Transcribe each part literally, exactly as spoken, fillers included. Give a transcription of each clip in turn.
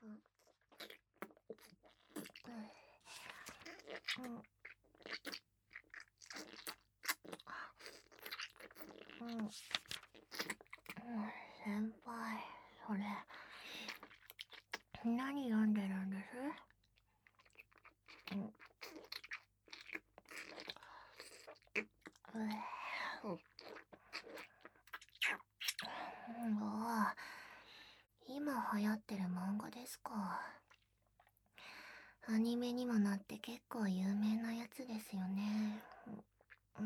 うん、先輩、それ何読んでるんです？うん、もう今流行ってる漫画ですか。アニメにもなって結構有名なやつですよね。うん、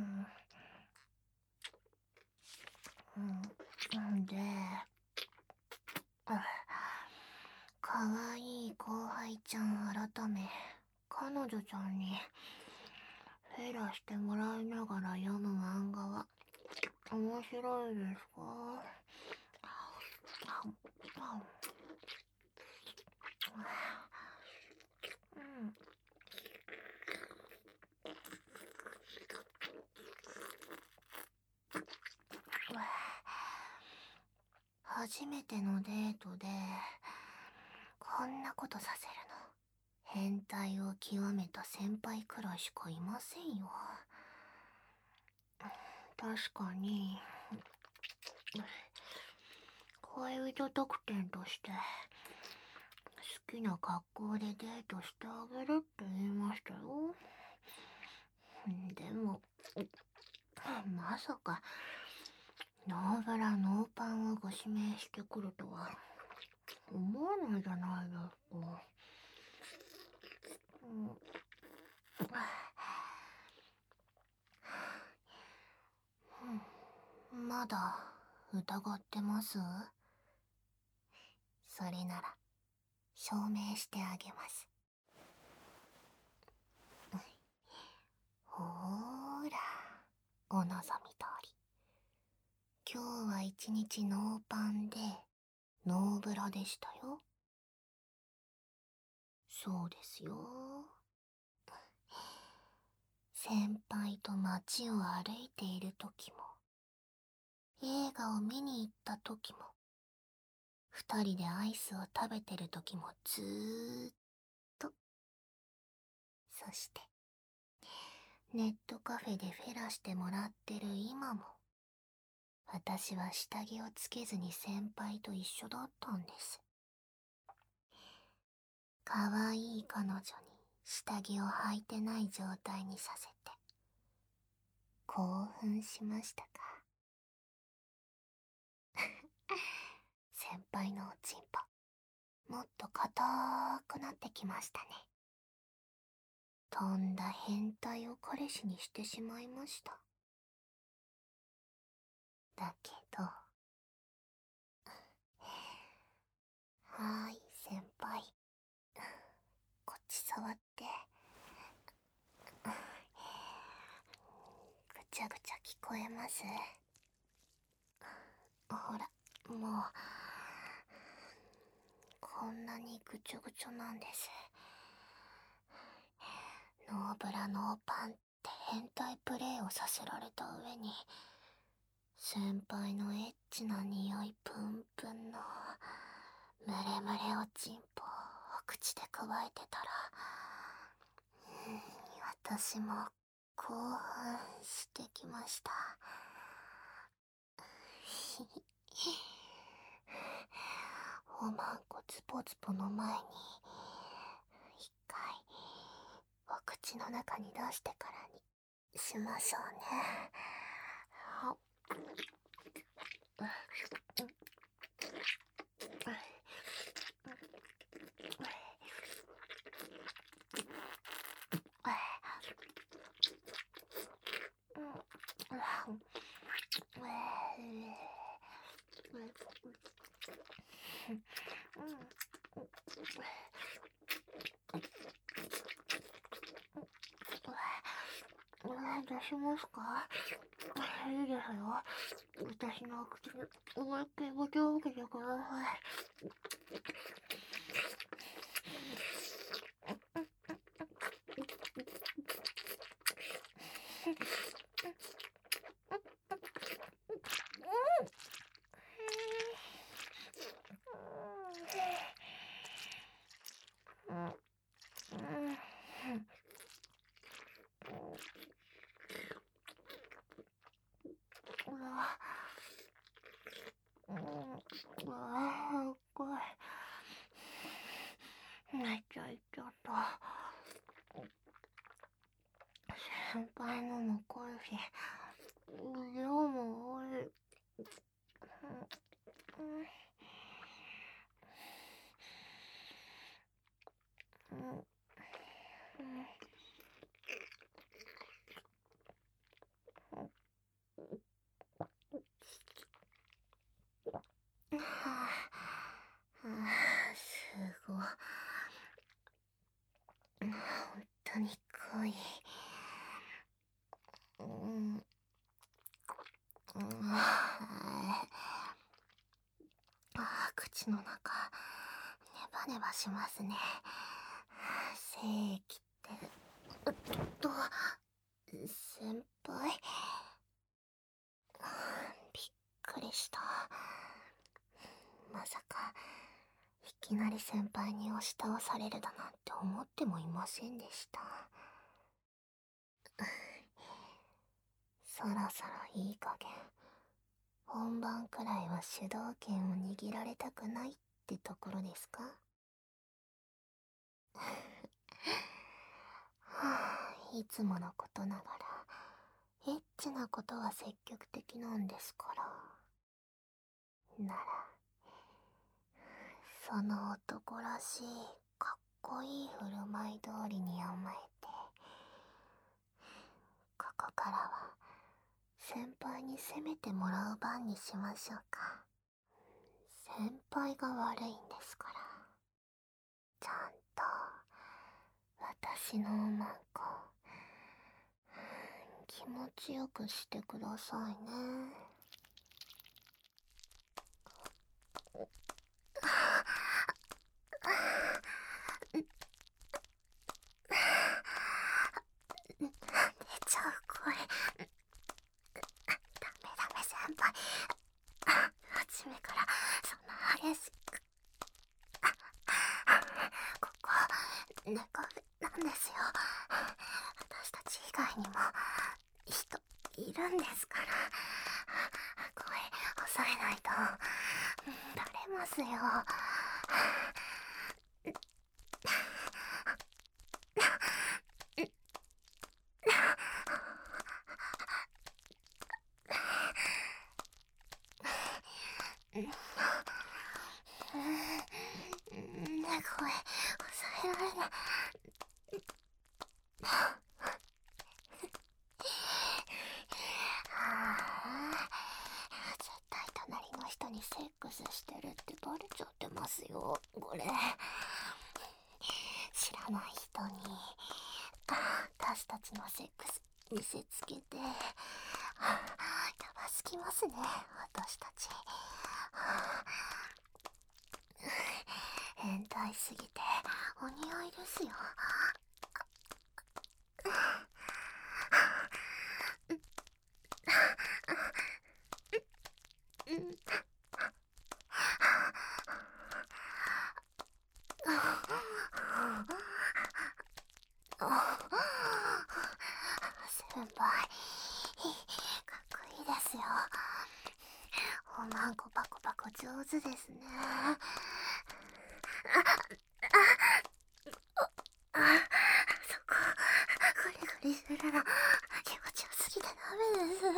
うん、で、かわいい後輩ちゃん改め彼女ちゃんにフェラしてもらいながら読む漫画は面白いですか？うん、初めてのデートでこんなことさせるの変態を極めた先輩くらいしかいませんよ。確かに恋人特典として好きな格好でデートしてあげるって言いましたよ。でもまさかノーブラノーパンをご指名してくるとは思わないじゃないですか。うん、まだ疑ってます？それなら証明してあげます。ほーら、お望み通り。今日は一日ノーパンでノーブラでしたよ。そうですよ。先輩と街を歩いている時も映画を見に行った時も二人でアイスを食べてる時もずーっと。そしてネットカフェでフェラしてもらってる今も私は下着をつけずに先輩と一緒だったんです。かわいい彼女に下着を履いてない状態にさせて興奮しましたか？先輩のおちんぽもっと硬くなってきましたね。とんだ変態を彼氏にしてしまいました。だけど、はーい先輩、こっち触って。ぐちゃぐちゃ聞こえます？ほら、もうこんなにぐちょぐちょなんです。ノーブラノーパンって変態プレイをさせられた上に先輩のエッチな匂いプンプンのムレムレおちんぽを口でくわえてたら、うん、私も興奮してきました。おまんこズポズポの前に一回お口の中に出してからにしましょうね。出しますか？いいですよ。私の口に思いっきりごちを受けてください。 ごい寝ちゃいちゃった。先輩のも濃いし、量も多い。はあ、はあ、すごい。本当に濃い。うん、うん、ああ、口の中、ネバネバしますね。精液って、うっと、先輩。びっくりした。まさか、いきなり先輩に押し倒されるだなんて思ってもいませんでした。そろそろいい加減、本番くらいは主導権を握られたくないってところですか？はあ、いつものことながら、エッチなことは積極的なんですから。なら、その男らしい、かっこいい振る舞い通りに甘えて、ここからは、先輩に責めてもらう番にしましょうか。先輩が悪いんですから。ちゃんと、私のおまんこ、気持ちよくしてくださいね。出ちゃう声。ダメダメ先輩。初めからそんな激しく。ここ、猫なんですよ。私たち以外にも人いるんですから。声抑えないとバレますよ。ね、声抑えられない。はあ、絶対隣の人にセックスしてるってバレちゃってますよ、これ。知らない人に私たちのセックス見せつけて、やばすぎますね、私たち。変態すぎてお似合いですよ。先輩、かっこいいですよ。おまんこパコパコ上手ですね。あ、そこ、グリグリするの気持ちよすぎてダメです。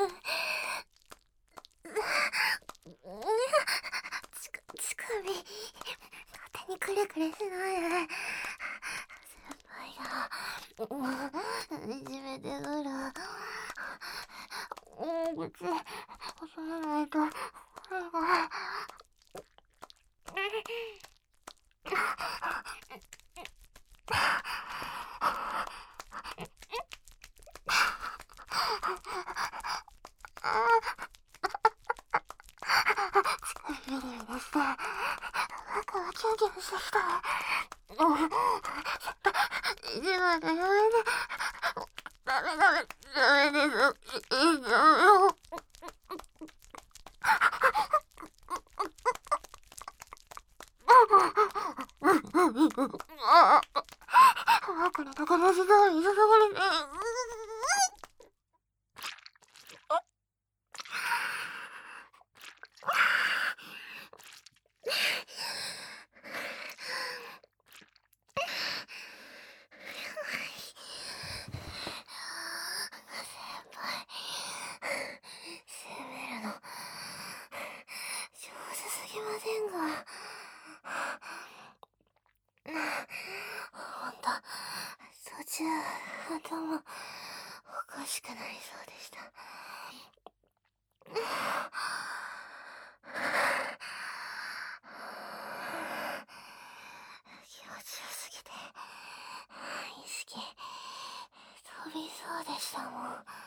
ちく、乳首、勝手にクリクリしないで。先輩が、いじめてくる。大口、押さえないと、これが。ビリビリして、中はキュンキュンしてきた。もう、意地悪やめて。ダメダメ、ダメです。いいよ。僕の宝地通りに注がれて。 ませんが、ほんと、途中、頭、おかしくなりそうでした。気持ちよすぎて、意識、飛びそうでしたもん。